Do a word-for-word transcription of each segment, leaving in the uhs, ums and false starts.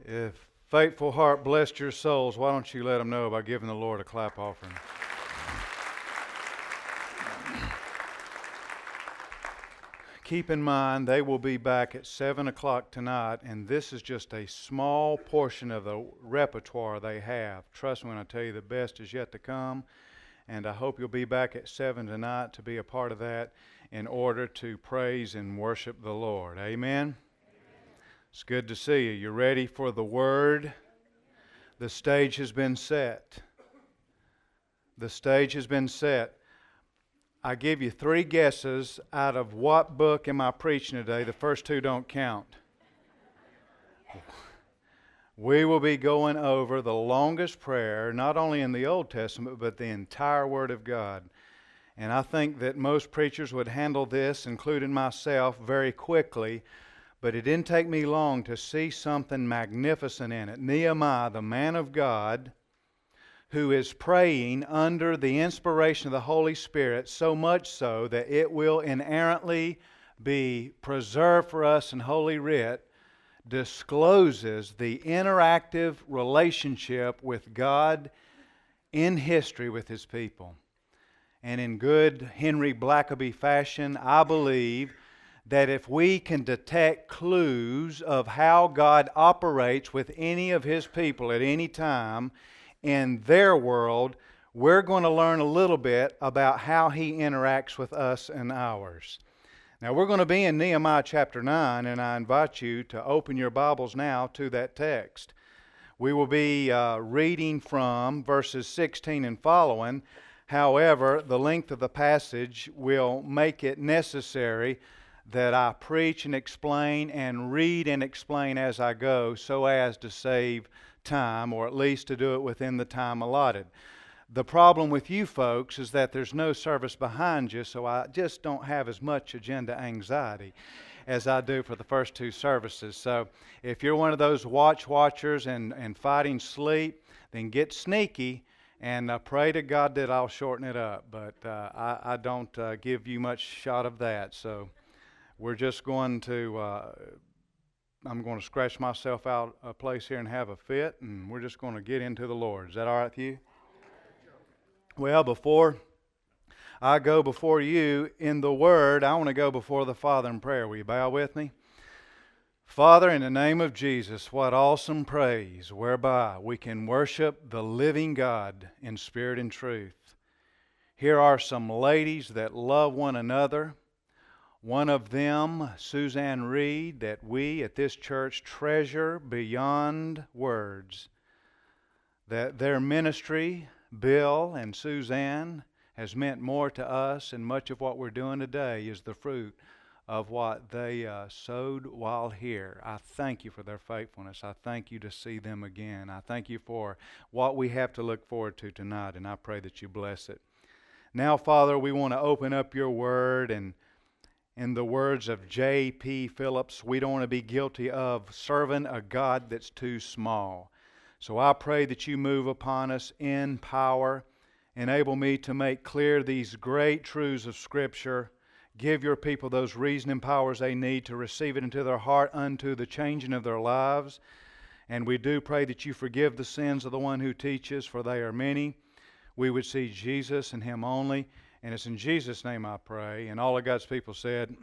If Faithful Heart blessed your souls, why don't you let them know by giving the Lord a clap offering? Keep in mind, they will be back at seven o'clock tonight, and this is just a small portion of the repertoire they have. Trust me when I tell you the best is yet to come, and I hope you'll be back at seven tonight to be a part of that in order to praise and worship the Lord. Amen? It's good to see you. You ready for the Word? The stage has been set. The stage has been set. I give you three guesses out of what book am I preaching today. The first two don't count. We will be going over the longest prayer, not only in the Old Testament, but the entire Word of God. And I think that most preachers would handle this, including myself, very quickly. But it didn't take me long to see something magnificent in it. Nehemiah, the man of God, who is praying under the inspiration of the Holy Spirit, so much so that it will inerrantly be preserved for us in Holy Writ, discloses the interactive relationship with God in history with His people. And in good Henry Blackaby fashion, I believe that if we can detect clues of how God operates with any of His people at any time in their world, we're going to learn a little bit about how He interacts with us and ours. Now, we're going to be in Nehemiah chapter nine, and I invite you to open your Bibles now to that text. We will be uh, reading from verses sixteen and following. However, the length of the passage will make it necessary that I preach and explain and read and explain as I go so as to save time, or at least to do it within the time allotted. The problem with you folks is that there's no service behind you, so I just don't have as much agenda anxiety as I do for the first two services. So if you're one of those watch watchers and, and fighting sleep, then get sneaky and uh, pray to God that I'll shorten it up. But uh, I, I don't uh, give you much shot of that, so we're just going to, uh, I'm going to scratch myself out a place here and have a fit, and we're just going to get into the Lord. Is that all right with you? Well, before I go before you in the Word, I want to go before the Father in prayer. Will you bow with me? Father, in the name of Jesus, what awesome praise whereby we can worship the living God in spirit and truth. Here are some ladies that love one another. One of them, Suzanne Reed, that we at this church treasure beyond words. That their ministry, Bill and Suzanne, has meant more to us, and much of what we're doing today is the fruit of what they uh, sowed while here. I thank you for their faithfulness. I thank you to see them again. I thank you for what we have to look forward to tonight, and I pray that you bless it. Now, Father, we want to open up your word, and in the words of J P Phillips, we don't want to be guilty of serving a God that's too small. So I pray that you move upon us in power. Enable me to make clear these great truths of Scripture. Give your people those reasoning powers they need to receive it into their heart unto the changing of their lives. And we do pray that you forgive the sins of the one who teaches, for they are many. We would see Jesus and Him only. And it's in Jesus' name I pray. And all of God's people said,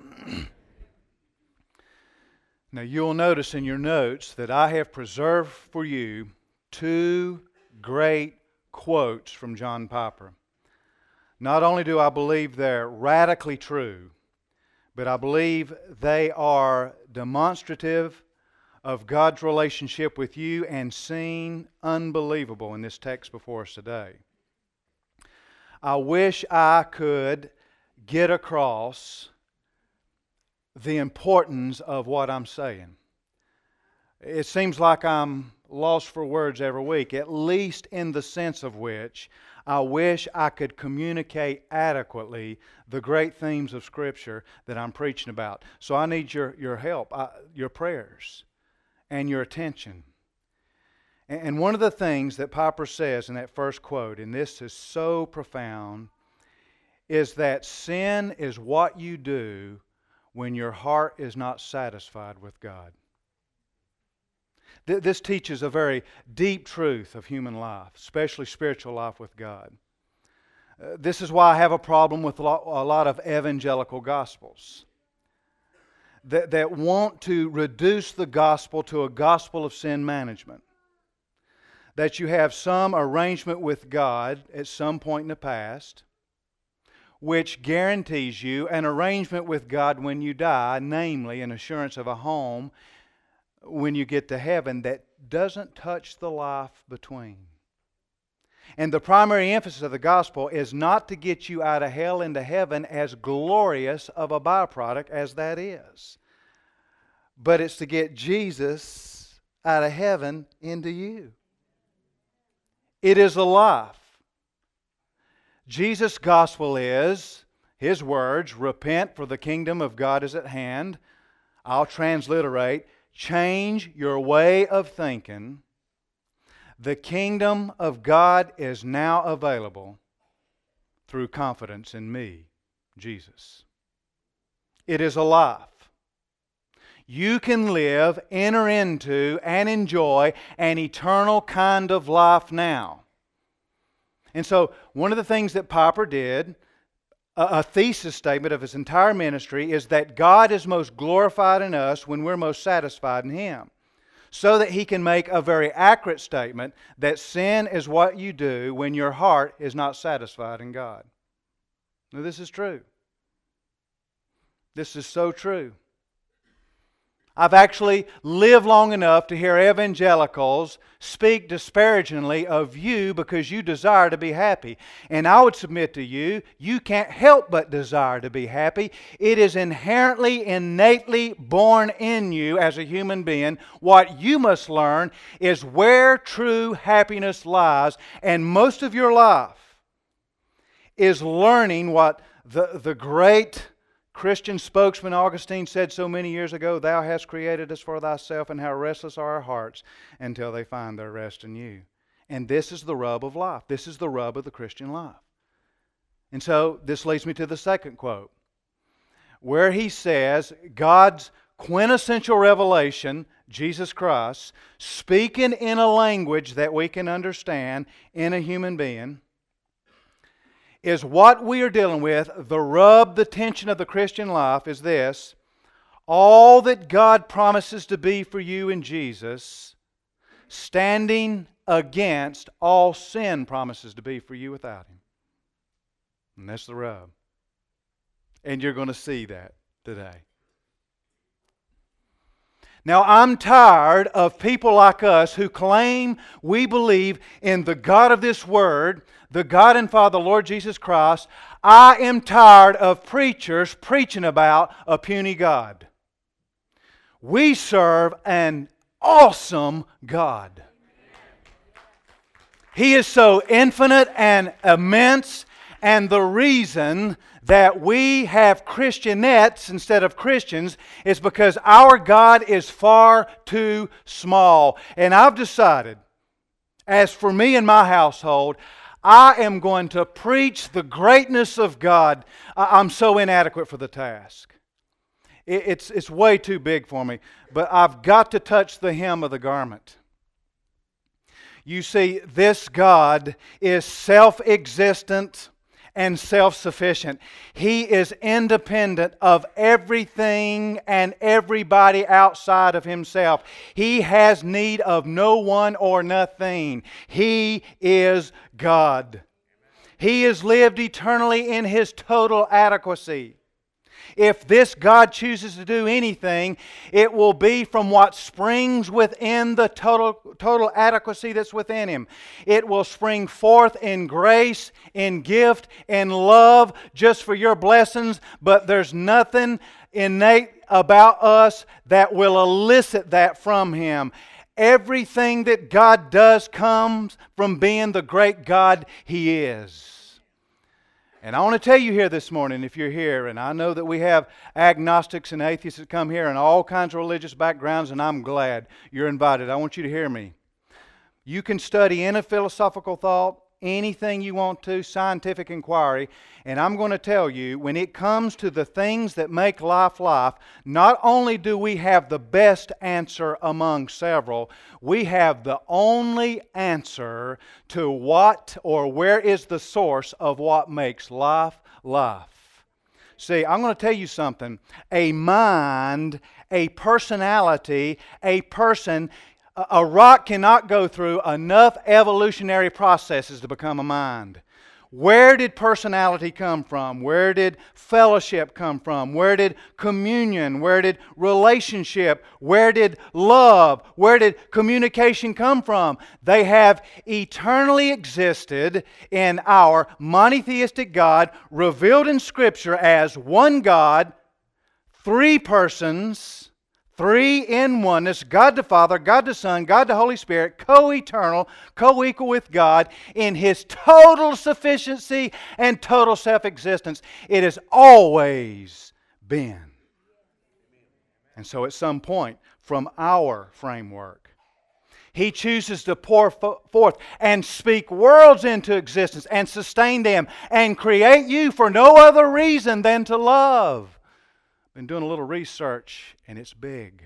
now you'll notice in your notes that I have preserved for you two great quotes from John Piper. Not only do I believe they're radically true, but I believe they are demonstrative of God's relationship with you and seem unbelievable in this text before us today. I wish I could get across the importance of what I'm saying. It seems like I'm lost for words every week, at least in the sense of which I wish I could communicate adequately the great themes of Scripture that I'm preaching about. So I need your, your help, uh, your prayers, and your attention. And one of the things that Piper says in that first quote, and this is so profound, is that sin is what you do when your heart is not satisfied with God. Th- this teaches a very deep truth of human life, especially spiritual life with God. Uh, this is why I have a problem with a lot, a lot of evangelical gospels that, that want to reduce the gospel to a gospel of sin management. That you have some arrangement with God at some point in the past which guarantees you an arrangement with God when you die, namely an assurance of a home when you get to heaven that doesn't touch the life between. And the primary emphasis of the gospel is not to get you out of hell into heaven, as glorious of a byproduct as that is, but it's to get Jesus out of heaven into you. It is a life. Jesus' gospel is, His words, repent for the kingdom of God is at hand. I'll transliterate, change your way of thinking. The kingdom of God is now available through confidence in me, Jesus. It is a life. You can live, enter into, and enjoy an eternal kind of life now. And so, one of the things that Piper did, a, a thesis statement of his entire ministry, is that God is most glorified in us when we're most satisfied in Him. So that he can make a very accurate statement that sin is what you do when your heart is not satisfied in God. Now, this is true. This is so true. I've actually lived long enough to hear evangelicals speak disparagingly of you because you desire to be happy. And I would submit to you, you can't help but desire to be happy. It is inherently, innately born in you as a human being. What you must learn is where true happiness lies. And most of your life is learning what the, the great Christian spokesman Augustine said so many years ago, Thou hast created us for Thyself, and how restless are our hearts until they find their rest in You. And this is the rub of life. This is the rub of the Christian life. And so this leads me to the second quote, where he says, God's quintessential revelation, Jesus Christ, speaking in a language that we can understand in a human being, is what we are dealing with. The rub, the tension of the Christian life is this: all that God promises to be for you in Jesus, standing against all sin promises to be for you without Him. And that's the rub. And you're going to see that today. Now, I'm tired of people like us who claim we believe in the God of this Word, the God and Father, Lord Jesus Christ. I am tired of preachers preaching about a puny God. We serve an awesome God. He is so infinite and immense, and the reason that we have Christianettes instead of Christians is because our God is far too small. And I've decided, as for me and my household, I am going to preach the greatness of God. I'm so inadequate for the task. It's, it's way too big for me. But I've got to touch the hem of the garment. You see, this God is self-existent and self-sufficient. He is independent of everything and everybody outside of Himself. He has need of no one or nothing. He is God. He has lived eternally in His total adequacy. If this God chooses to do anything, it will be from what springs within the total, total adequacy that's within Him. It will spring forth in grace, in gift, in love, just for your blessings, but there's nothing innate about us that will elicit that from Him. Everything that God does comes from being the great God He is. And I want to tell you here this morning, if you're here, and I know that we have agnostics and atheists that come here and all kinds of religious backgrounds, and I'm glad you're invited. I want you to hear me. You can study any philosophical thought, anything you want to, scientific inquiry, and I'm going to tell you, when it comes to the things that make life life, not only do we have the best answer among several, we have the only answer to what or where is the source of what makes life life. See, I'm going to tell you something. A mind, a personality, a person, a rock cannot go through enough evolutionary processes to become a mind. Where did personality come from? Where did fellowship come from? Where did communion? Where did relationship? Where did love? Where did communication come from? They have eternally existed in our monotheistic God, revealed in Scripture as one God, three persons, three in oneness, God the Father, God the Son, God the Holy Spirit, co-eternal, co-equal with God in His total sufficiency and total self-existence. It has always been. And so at some point, from our framework, He chooses to pour forth and speak worlds into existence and sustain them and create you for no other reason than to love. Been doing a little research, and it's big.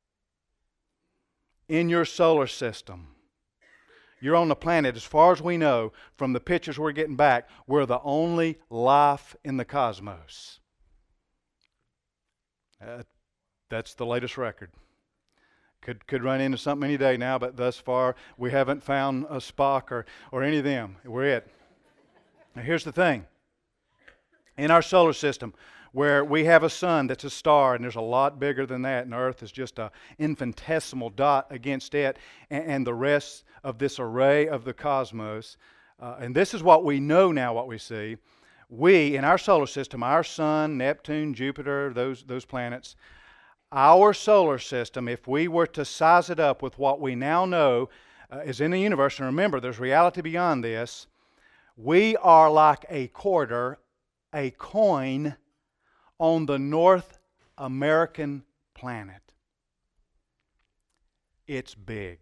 In your solar system, you're on the planet, as far as we know, from the pictures we're getting back, we're the only life in the cosmos. Uh, that's the latest record. Could could run into something any day now, but thus far we haven't found a Spock or, or any of them. We're it. Now here's the thing. In our solar system, where we have a sun that's a star, and there's a lot bigger than that, and Earth is just an infinitesimal dot against it, and, and the rest of this array of the cosmos. Uh, and this is what we know now, what we see. We, in our solar system, our sun, Neptune, Jupiter, those, those planets, our solar system, if we were to size it up with what we now know uh, is in the universe, and remember, there's reality beyond this, we are like a quarter, a coin on the North American planet. It's big.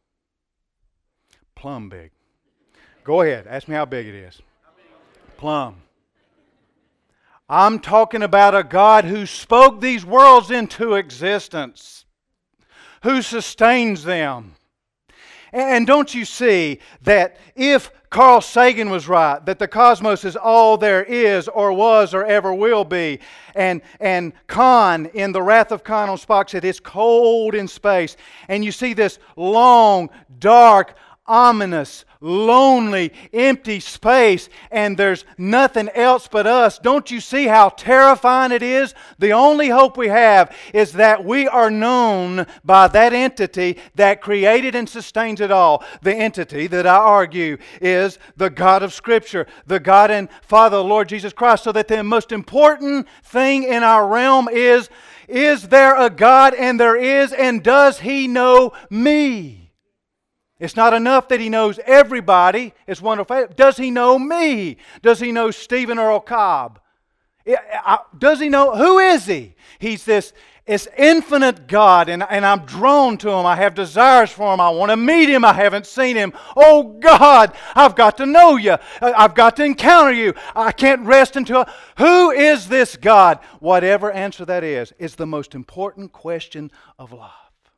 Plumb big. Go ahead, ask me how big it is. Plumb. I'm talking about a God who spoke these worlds into existence, who sustains them. And don't you see that if Carl Sagan was right, that the cosmos is all there is or was or ever will be, and, and Khan in The Wrath of Khan on Spock said it's cold in space, and you see this long, dark, ominous, lonely, empty space, and there's nothing else but us. Don't you see how terrifying it is? The only hope we have is that we are known by that entity that created and sustains it all. The entity that I argue is the God of Scripture, the God and Father of the Lord Jesus Christ, so that the most important thing in our realm is, is there a God? And there is, and does He know me? It's not enough that He knows everybody. It's wonderful. Does He know me? Does He know Stephen Earl Cobb? Does He know, who is He? He's this, this infinite God, and, and I'm drawn to Him. I have desires for Him. I want to meet Him. I haven't seen Him. Oh God, I've got to know You. I've got to encounter You. I can't rest until... Who is this God? Whatever answer that is, is the most important question of life.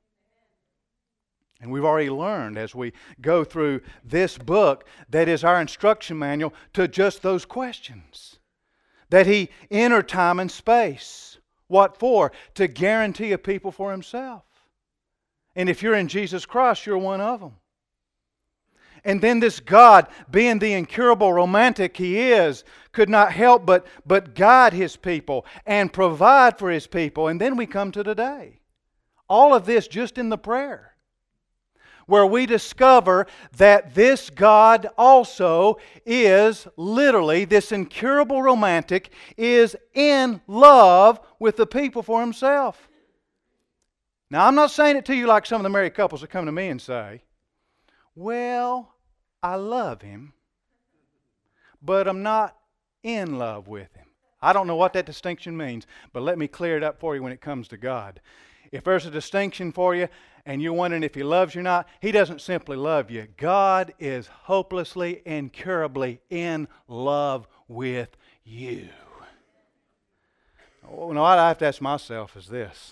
And we've already learned as we go through this book that is our instruction manual to just those questions. That He entered time and space. What for? To guarantee a people for Himself. And if you're in Jesus Christ, you're one of them. And then this God, being the incurable romantic He is, could not help but, but guide His people and provide for His people. And then we come to today. All of this just in the prayer, where we discover that this God also is literally, this incurable romantic, is in love with the people for Himself. Now, I'm not saying it to you like some of the married couples that come to me and say, well, I love Him, but I'm not in love with Him. I don't know what that distinction means, but let me clear it up for you when it comes to God. If there's a distinction for you and you're wondering if He loves you or not, He doesn't simply love you. God is hopelessly, incurably in love with you. Well, what I have to ask myself is this.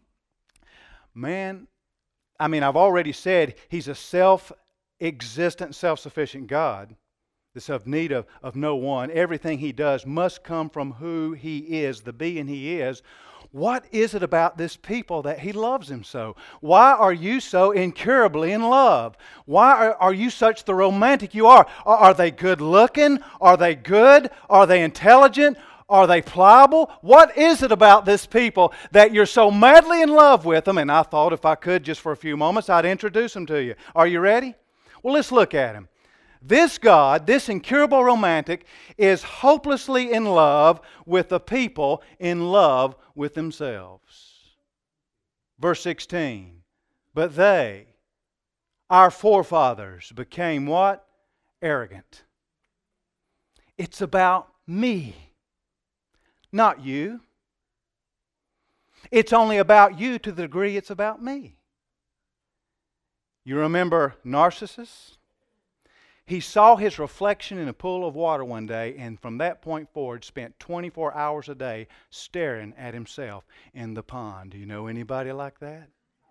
Man, I mean, I've already said He's a self-existent, self-sufficient God that's of need of, of no one. Everything He does must come from who He is, the being He is. What is it about this people that He loves them so? Why are you so incurably in love? Why are, are you such the romantic you are? are? Are they good looking? Are they good? Are they intelligent? Are they pliable? What is it about this people that you're so madly in love with them? And I thought if I could, just for a few moments, I'd introduce them to you. Are you ready? Well, let's look at Him. This God, this incurable romantic, is hopelessly in love with the people in love with themselves. Verse sixteen, but they, our forefathers, became what? Arrogant. It's about me, not you. It's only about you to the degree it's about me. You remember Narcissus? He saw his reflection in a pool of water one day, and from that point forward spent twenty-four hours a day staring at himself in the pond. Do you know anybody like that?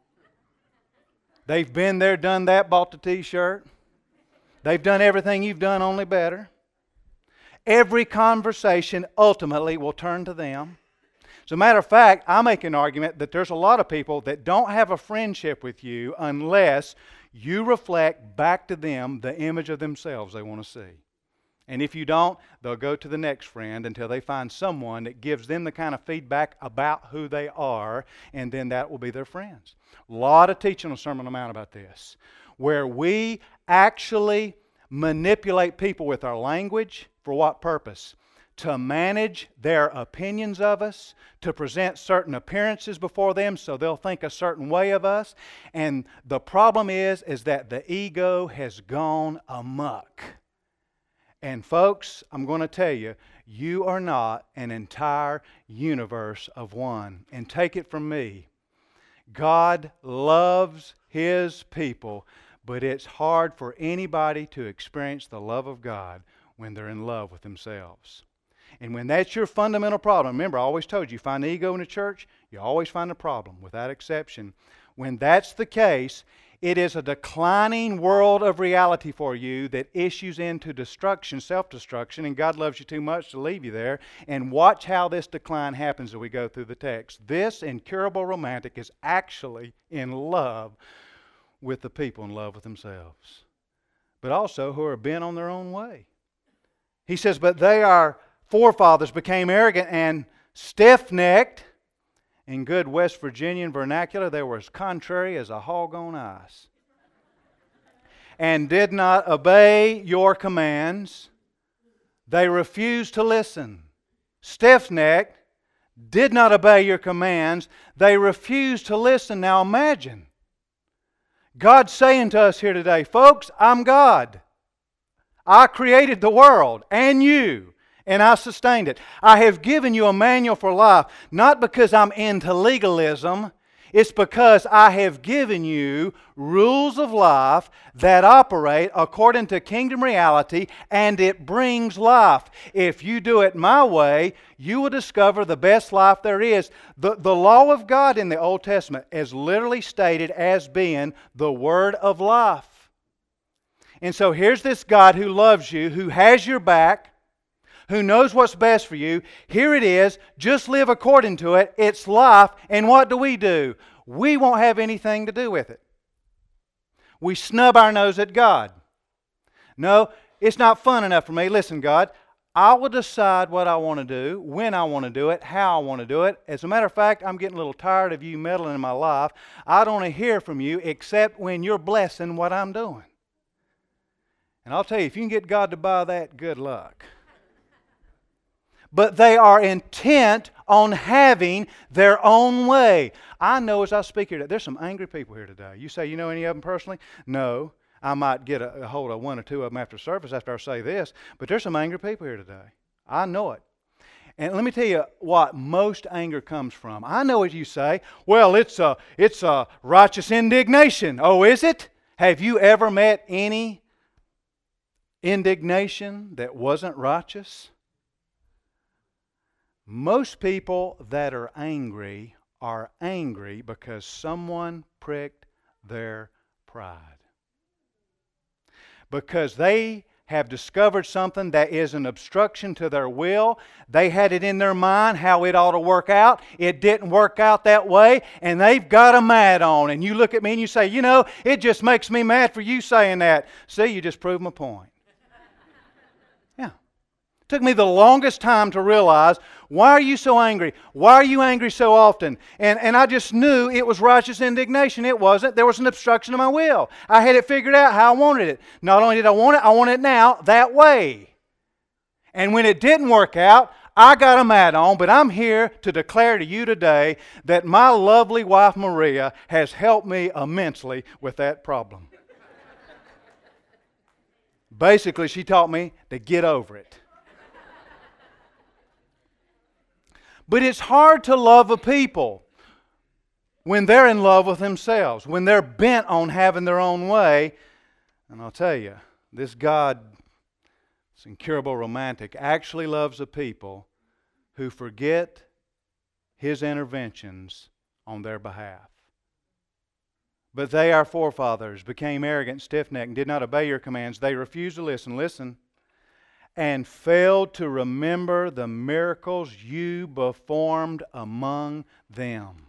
They've been there, done that, bought the t-shirt. They've done everything you've done, only better. Every conversation ultimately will turn to them. As a matter of fact, I make an argument that there's a lot of people that don't have a friendship with you unless you reflect back to them the image of themselves they want to see. And if you don't, they'll go to the next friend until they find someone that gives them the kind of feedback about who they are, and then that will be their friends. A lot of teaching on Sermon on the Mount about this, where we actually manipulate people with our language. For what purpose? To manage their opinions of us, to present certain appearances before them so they'll think a certain way of us. And the problem is, is that the ego has gone amok. And folks, I'm going to tell you, you are not an entire universe of one. And take it from me, God loves His people, but it's hard for anybody to experience the love of God when they're in love with themselves. And when that's your fundamental problem, remember I always told you, you find ego in the church, you always find a problem, without exception. When that's the case, it is a declining world of reality for you that issues into destruction, self-destruction, and God loves you too much to leave you there. And watch how this decline happens as we go through the text. This incurable romantic is actually in love with the people in love with themselves, but also who are bent on their own way. He says, but they are forefathers became arrogant and stiff-necked. In good West Virginian vernacular, they were as contrary as a hog on ice. And did not obey your commands. They refused to listen. Stiff-necked, did not obey your commands. They refused to listen. Now imagine, God's saying to us here today, folks, I'm God. I created the world and you. And I sustained it. I have given you a manual for life, not because I'm into legalism. It's because I have given you rules of life that operate according to kingdom reality, and it brings life. If you do it my way, you will discover the best life there is. The, the law of God in the Old Testament is literally stated as being the word of life. And so here's this God who loves you, who has your back, who knows what's best for you. Here it is. Just live according to it. It's life. And what do we do? We won't have anything to do with it. We snub our nose at God. No, it's not fun enough for me. Listen, God, I will decide what I want to do, when I want to do it, how I want to do it. As a matter of fact, I'm getting a little tired of you meddling in my life. I don't want to hear from you except when you're blessing what I'm doing. And I'll tell you, if you can get God to buy that, good luck. But they are intent on having their own way. I know as I speak here, there's some angry people here today. You say, you know any of them personally? No. I might get a, a hold of one or two of them after service after I say this. But there's some angry people here today. I know it. And let me tell you what most anger comes from. I know what you say. Well, it's a, it's a righteous indignation. Oh, is it? Have you ever met any indignation that wasn't righteous? Most people that are angry are angry because someone pricked their pride. Because they have discovered something that is an obstruction to their will. They had it in their mind how it ought to work out. It didn't work out that way, and they've got a mad on. And you look at me and you say, you know, it just makes me mad for you saying that. See, you just proved my point. Yeah. It took me the longest time to realize, why are you so angry? Why are you angry so often? And, and I just knew it was righteous indignation. It wasn't. There was an obstruction to my will. I had it figured out how I wanted it. Not only did I want it, I want it now that way. And when it didn't work out, I got a mad on, but I'm here to declare to you today that my lovely wife Maria has helped me immensely with that problem. Basically, she taught me to get over it. But it's hard to love a people when they're in love with themselves, when they're bent on having their own way. And I'll tell you, this God, this incurable romantic, actually loves a people who forget His interventions on their behalf. But they, our forefathers, became arrogant, stiff-necked, and did not obey your commands. They refused to listen. Listen. And failed to remember the miracles you performed among them.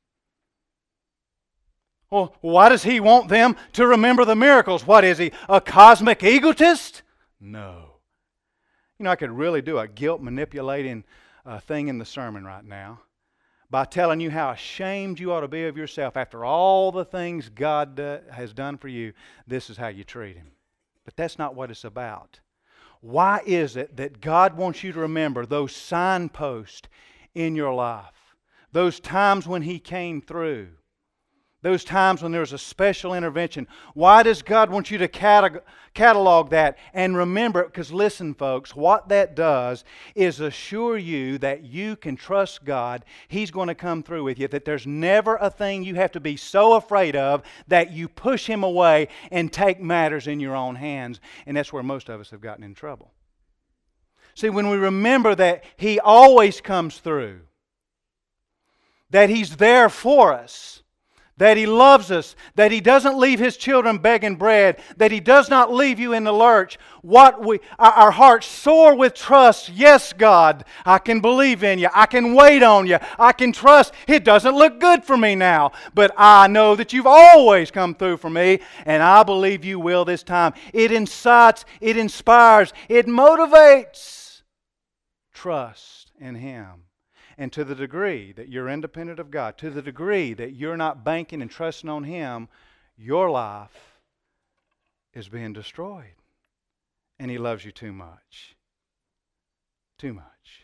Well, why does He want them to remember the miracles? What is He, a cosmic egotist? No. You know, I could really do a guilt manipulating uh, thing in the sermon right now by telling you how ashamed you ought to be of yourself after all the things God uh, has done for you. This is how you treat Him. But that's not what it's about. Why is it that God wants you to remember those signposts in your life? Those times when He came through. Those times when there was a special intervention. Why does God want you to catalog that and remember it? Because listen, folks, what that does is assure you that you can trust God. He's going to come through with you. That there's never a thing you have to be so afraid of that you push Him away and take matters in your own hands. And that's where most of us have gotten in trouble. See, when we remember that He always comes through, that He's there for us, that He loves us, that He doesn't leave His children begging bread, that He does not leave you in the lurch. What we, our hearts soar with trust. Yes, God, I can believe in You. I can wait on You. I can trust. It doesn't look good for me now, but I know that You've always come through for me, and I believe You will this time. It incites, it inspires, it motivates trust in Him. And to the degree that you're independent of God, to the degree that you're not banking and trusting on Him, your life is being destroyed. And He loves you too much. Too much.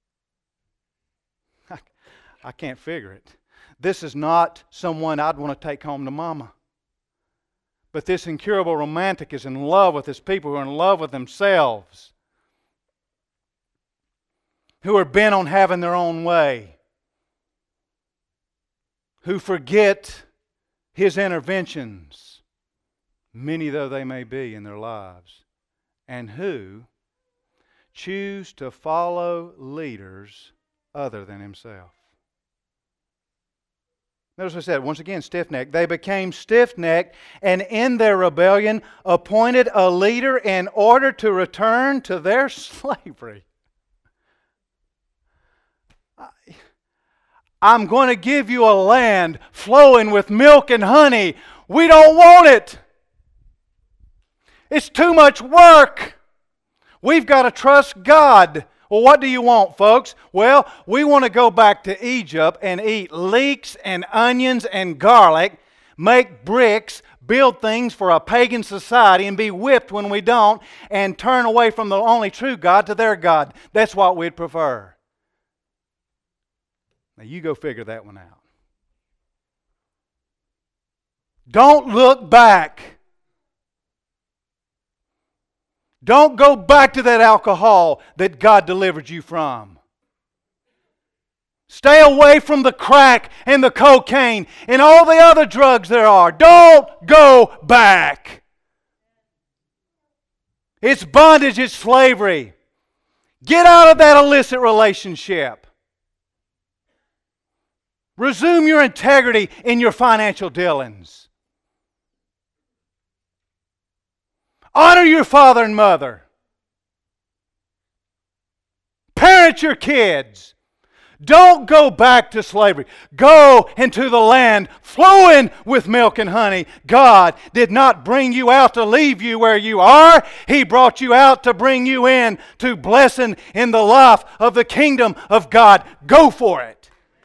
I, I can't figure it. This is not someone I'd want to take home to Mama. But this incurable romantic is in love with his people who are in love with themselves, who are bent on having their own way, who forget His interventions, many though they may be in their lives, and who choose to follow leaders other than Himself. Notice what I said, once again, stiff-necked. They became stiff-necked and in their rebellion appointed a leader in order to return to their slavery. I'm going to give you a land flowing with milk and honey. We don't want it. It's too much work. We've got to trust God. Well, what do you want, folks? Well, we want to go back to Egypt and eat leeks and onions and garlic, make bricks, build things for a pagan society, and be whipped when we don't, and turn away from the only true God to their God. That's what we'd prefer. Now, you go figure that one out. Don't look back. Don't go back to that alcohol that God delivered you from. Stay away from the crack and the cocaine and all the other drugs there are. Don't go back. It's bondage, it's slavery. Get out of that illicit relationship. Resume your integrity in your financial dealings. Honor your father and mother. Parent your kids. Don't go back to slavery. Go into the land flowing with milk and honey. God did not bring you out to leave you where you are. He brought you out to bring you in to blessing in the life of the kingdom of God. Go for it.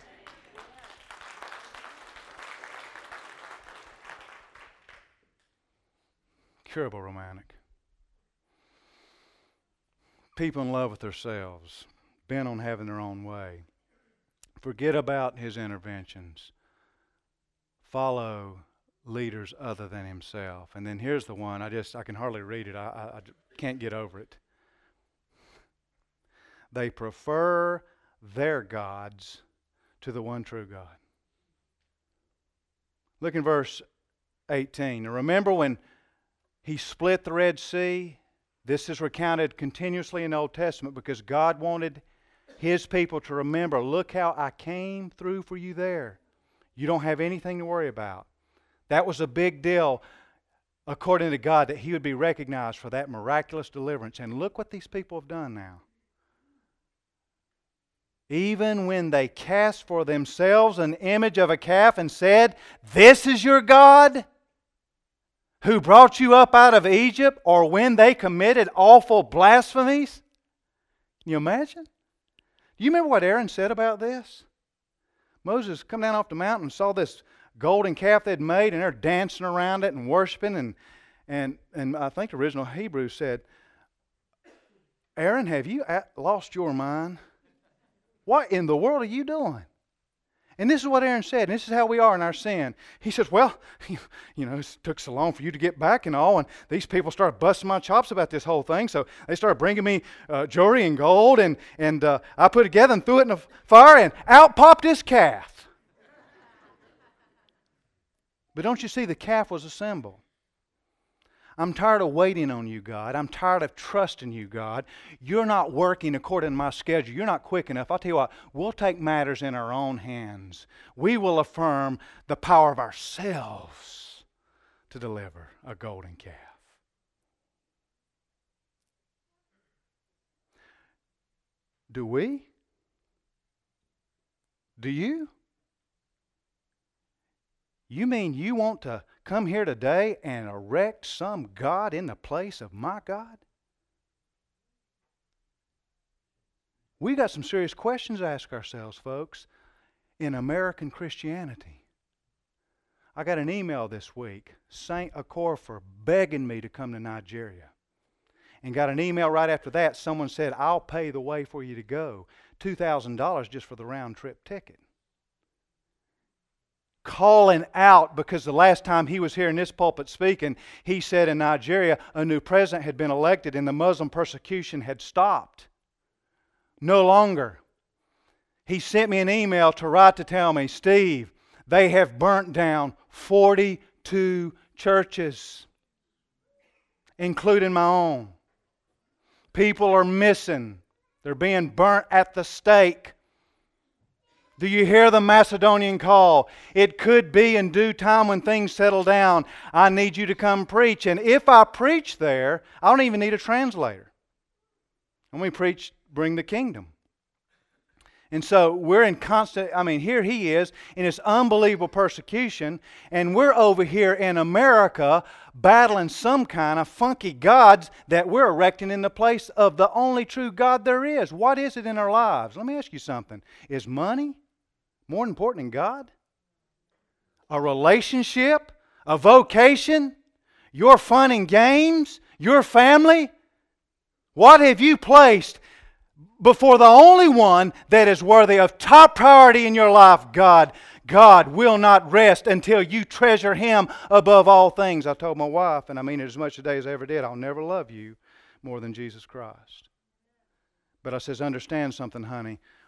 Curable romantic. People in love with themselves, bent on having their own way. Forget about his interventions. Follow leaders other than himself. And then here's the one. I just I can hardly read it. I, I, I can't get over it. They prefer their gods to the one true God. Look in verse eighteen. Now remember when he split the Red Sea? This is recounted continuously in the Old Testament because God wanted His people to remember, look how I came through for you there. You don't have anything to worry about. That was a big deal, according to God, that He would be recognized for that miraculous deliverance. And look what these people have done now. Even when they cast for themselves an image of a calf and said, "This is your God who brought you up out of Egypt," or when they committed awful blasphemies. Can you imagine? Do you remember what Aaron said about this? Moses come down off the mountain and saw this golden calf they'd made, and they're dancing around it and worshiping. And, and, and I think the original Hebrew said, "Aaron, have you lost your mind? What in the world are you doing?" And this is what Aaron said, and this is how we are in our sin. He says, "Well, you know, it took so long for you to get back and all, and these people started busting my chops about this whole thing, so they started bringing me uh, jewelry and gold, and, and uh, I put it together and threw it in the fire, and out popped this calf." But don't you see, the calf was a symbol. I'm tired of waiting on you, God. I'm tired of trusting you, God. You're not working according to my schedule. You're not quick enough. I'll tell you what, we'll take matters in our own hands. We will affirm the power of ourselves to deliver a golden calf. Do we? Do you? You mean you want to come here today and erect some God in the place of my God? We got some serious questions to ask ourselves, folks, in American Christianity. I got an email this week, Saint Okorafor begging me to come to Nigeria. And got an email right after that, someone said, "I'll pay the way for you to go. two thousand dollars just for the round trip ticket." Calling out, because the last time he was here in this pulpit speaking, he said in Nigeria a new president had been elected and the Muslim persecution had stopped. No longer. He sent me an email to write to tell me, "Steve, they have burnt down forty-two churches, including my own. People are missing. They're being burnt at the stake." Do you hear the Macedonian call? It could be in due time when things settle down. I need you to come preach. And if I preach there, I don't even need a translator. And we preach, bring the kingdom. And so we're in constant, I mean, here he is in this unbelievable persecution, and we're over here in America battling some kind of funky gods that we're erecting in the place of the only true God there is. What is it in our lives? Let me ask you something. Is money more important than God? A relationship? A vocation? Your fun and games? Your family? What have you placed before the only one that is worthy of top priority in your life? God. God will not rest until you treasure Him above all things. I told my wife, and I mean it as much today as I ever did, I'll never love you more than Jesus Christ. But I says, understand something, honey.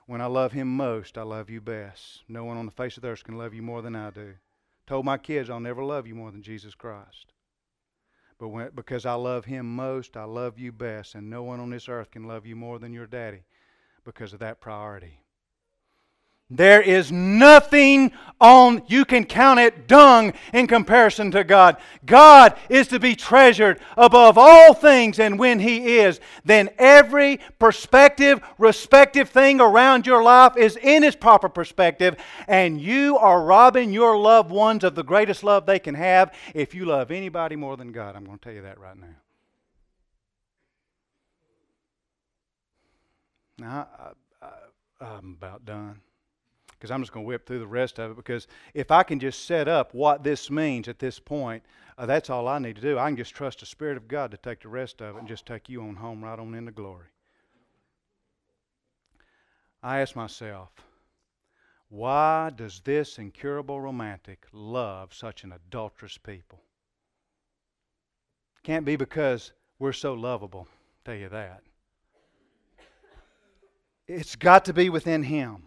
When I love Him most, I love you best. No one on the face of the earth can love you more than I do. Told my kids I'll never love you more than Jesus Christ. But when, because I love Him most, I love you best. And no one on this earth can love you more than your daddy because of that priority. There is nothing on, you can count it dung in comparison to God. God is to be treasured above all things, and when He is, then every perspective, respective thing around your life is in its proper perspective, and you are robbing your loved ones of the greatest love they can have if you love anybody more than God. I'm going to tell you that right now. Now, I, I, I'm about done. Because I'm just going to whip through the rest of it, because if I can just set up what this means at this point, uh, that's all I need to do. I can just trust the Spirit of God to take the rest of it and just take you on home right on into glory. I ask myself, why does this incurable romantic love such an adulterous people? Can't be because we're so lovable, I'll tell you that. It's got to be within Him.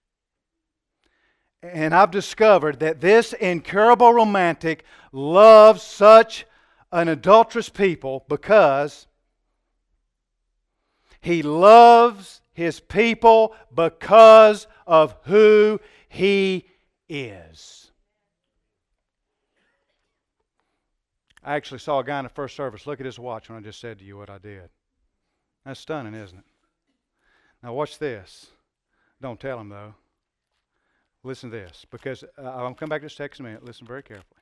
And I've discovered that this incurable romantic loves such an adulterous people because he loves his people because of who he is. I actually saw a guy in the first service look at his watch when I just said to you what I did. That's stunning, isn't it? Now watch this. Don't tell him though. Listen to this, because uh, I'll come back to this text in a minute. Listen very carefully.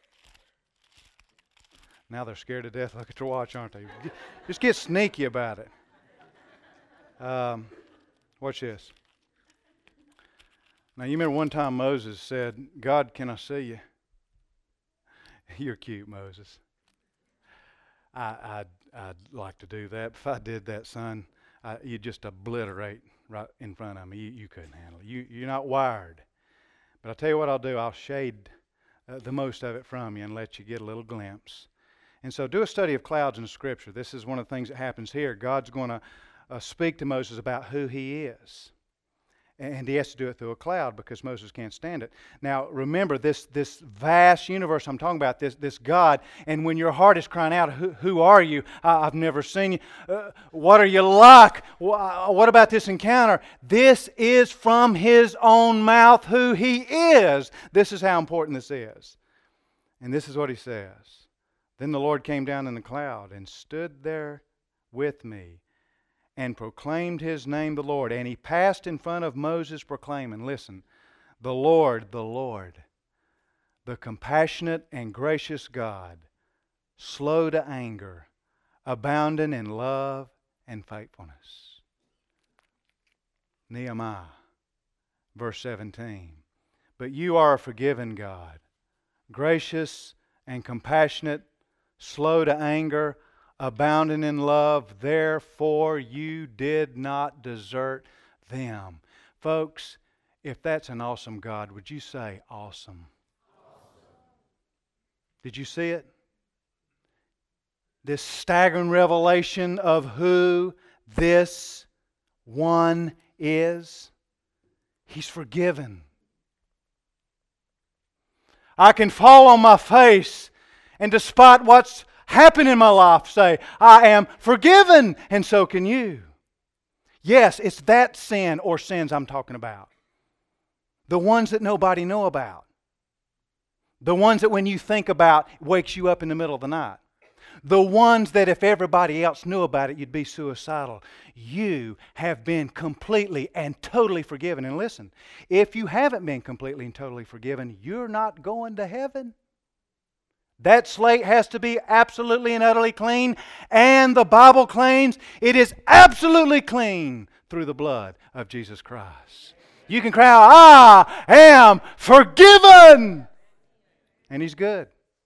Now they're scared to death. Look at your watch, aren't they? Just get sneaky about it. Um, watch this. Now you remember one time Moses said, "God, can I see you?" You're cute, Moses. I, I'd, I'd like to do that. If I did that, son, I, you'd just obliterate right in front of me. You, you couldn't handle it. You, you're not wired. But I'll tell you what I'll do. I'll shade uh, the most of it from you and let you get a little glimpse. And so do a study of clouds in the Scripture. This is one of the things that happens here. God's going to uh, speak to Moses about who He is. And He has to do it through a cloud because Moses can't stand it. Now, remember, this, this vast universe I'm talking about, this, this God, and when your heart is crying out, who, who are you? I, I've never seen you. Uh, what are you like? What about this encounter? This is from His own mouth who He is. This is how important this is. And this is what He says. Then the Lord came down in the cloud and stood there with me, and proclaimed His name, the Lord. And He passed in front of Moses proclaiming, listen, the Lord, the Lord, the compassionate and gracious God, slow to anger, abounding in love and faithfulness. Nehemiah, verse seventeen. But you are a forgiving God, gracious and compassionate, slow to anger, abounding in love, therefore you did not desert them. Folks, if that's an awesome God, would you say awesome? Awesome. Did you see it? This staggering revelation of who this one is. He's forgiven. I can fall on my face and despite what's happen in my life, say, I am forgiven, and so can you. Yes, it's that sin or sins I'm talking about. The ones that nobody know about. The ones that when you think about, wakes you up in the middle of the night. The ones that if everybody else knew about it, you'd be suicidal. You have been completely and totally forgiven. And listen, if you haven't been completely and totally forgiven, you're not going to heaven. That slate has to be absolutely and utterly clean. And the Bible claims it is absolutely clean through the blood of Jesus Christ. You can cry out, I am forgiven. And He's good.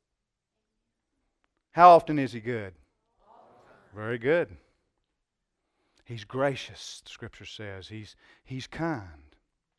How often is He good? Very good. He's gracious, the Scripture says. He's, he's kind.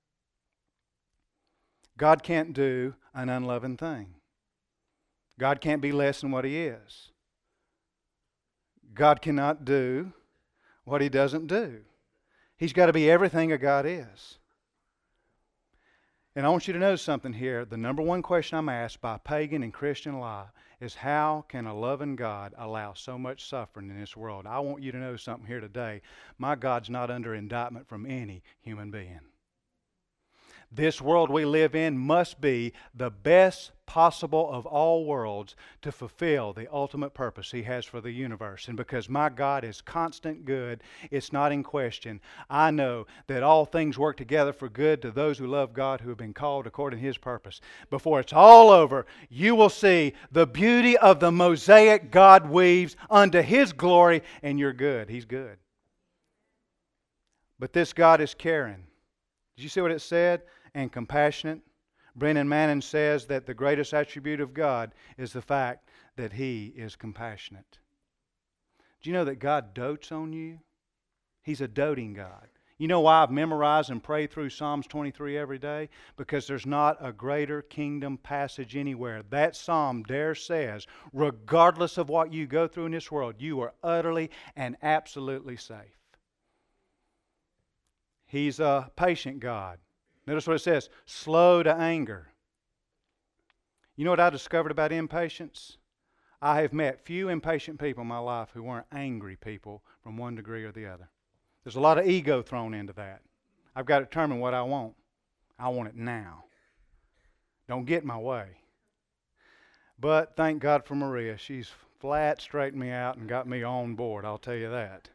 God can't do an unloving thing. God can't be less than what He is. God cannot do what He doesn't do. He's got to be everything a God is. And I want you to know something here. The number one question I'm asked by pagan and Christian alike is, how can a loving God allow so much suffering in this world? I want you to know something here today. My God's not under indictment from any human being. This world we live in must be the best possible of all worlds to fulfill the ultimate purpose He has for the universe. And because my God is constant good, it's not in question. I know that all things work together for good to those who love God, who have been called according to His purpose. Before it's all over, you will see the beauty of the mosaic God weaves unto His glory, and you're good. He's good. But this God is caring. Did you see what it said? And compassionate. Brennan Manning says that the greatest attribute of God is the fact that He is compassionate. Do you know that God dotes on you? He's a doting God. You know why I've memorized and prayed through Psalms twenty-three every day? Because there's not a greater kingdom passage anywhere. That psalm there says, regardless of what you go through in this world, you are utterly and absolutely safe. He's a patient God. Notice what it says, slow to anger. You know what I discovered about impatience? I have met few impatient people in my life who weren't angry people from one degree or the other. There's a lot of ego thrown into that. I've got to determine what I want. I want it now. Don't get in my way. But thank God for Maria. She's flat straightened me out and got me on board, I'll tell you that.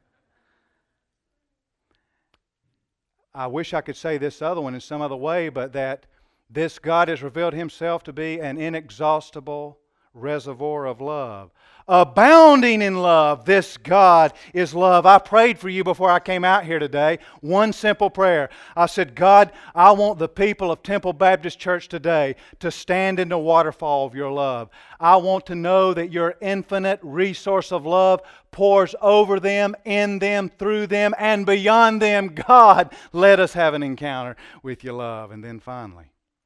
I wish I could say this other one in some other way, but that this God has revealed Himself to be an inexhaustible reservoir of love. Abounding in love, this God is love. I prayed for you before I came out here today. One simple prayer. I said, God, I want the people of Temple Baptist Church today to stand in the waterfall of your love. I want to know that your infinite resource of love pours over them, in them, through them, and beyond them. God, let us have an encounter with your love. And then finally,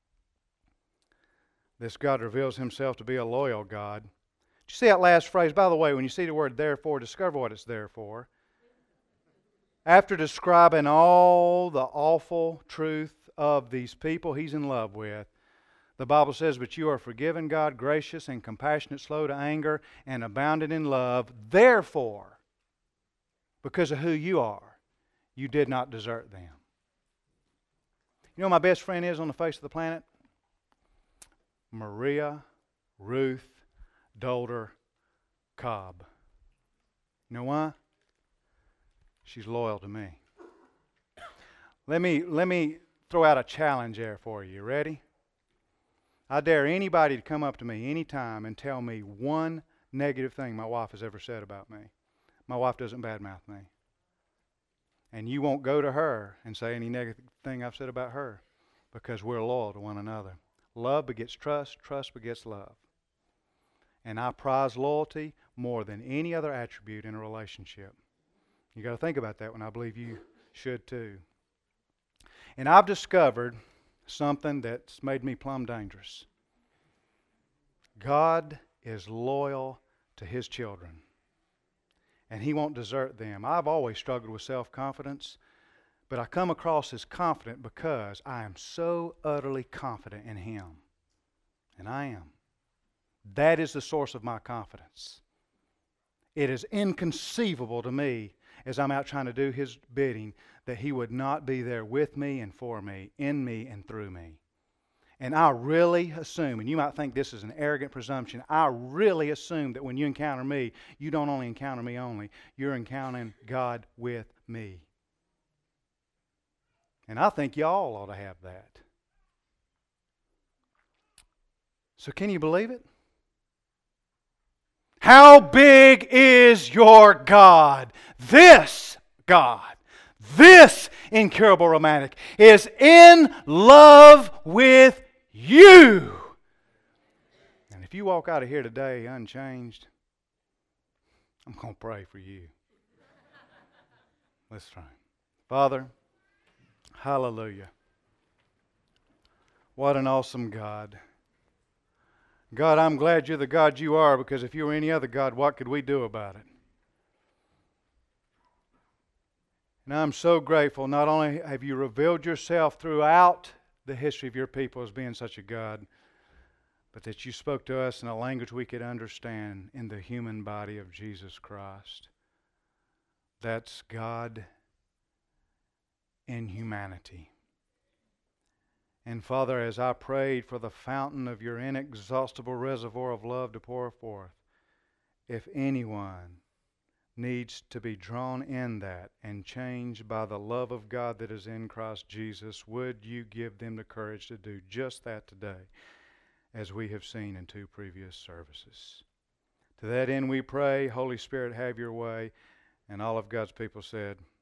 this God reveals Himself to be a loyal God. Did you see that last phrase? By the way, when you see the word therefore, discover what it's there for. After describing all the awful truth of these people He's in love with, the Bible says, but you are forgiven, God, gracious and compassionate, slow to anger, and abounding in love. Therefore, because of who you are, you did not desert them. You know who my best friend is on the face of the planet? Maria Ruth Dolder Cobb. You know why? She's loyal to me. Let me, let me throw out a challenge there for you. Ready? I dare anybody to come up to me anytime and tell me one negative thing my wife has ever said about me. My wife doesn't badmouth me. And you won't go to her and say any negative thing I've said about her, because we're loyal to one another. Love begets trust, trust begets love. And I prize loyalty more than any other attribute in a relationship. You got to think about that, when I believe you should too. And I've discovered something that's made me plumb dangerous. God is loyal to His children, and He won't desert them. I've always struggled with self-confidence, but I come across as confident because I am so utterly confident in Him. And I am. That is the source of my confidence. It is inconceivable to me, as I'm out trying to do His bidding, that He would not be there with me and for me, in me and through me. And I really assume, and you might think this is an arrogant presumption, I really assume that when you encounter me, you don't only encounter me only, you're encountering God with me. And I think y'all ought to have that. So can you believe it? How big is your God? This God, this incurable romantic, is in love with you. And if you walk out of here today unchanged, I'm going to pray for you. Let's try. Father, hallelujah. What an awesome God. God, I'm glad you're the God you are, because if you were any other God, what could we do about it? And I'm so grateful. Not only have you revealed yourself throughout the history of your people as being such a God, but that you spoke to us in a language we could understand in the human body of Jesus Christ. That's God in humanity. And Father, as I prayed for the fountain of your inexhaustible reservoir of love to pour forth, if anyone needs to be drawn in that and changed by the love of God that is in Christ Jesus, would you give them the courage to do just that today, as we have seen in two previous services. To that end we pray, Holy Spirit, have your way. And all of God's people said,